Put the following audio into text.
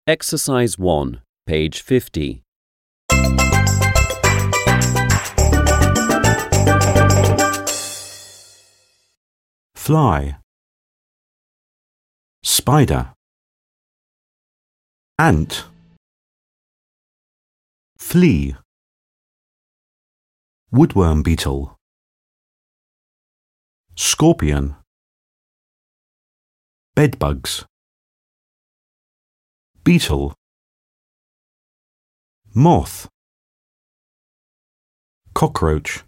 Exercise 1, page 50. Fly, spider, ant, flea, woodworm beetle, scorpion, bedbugs, beetle, moth, cockroach.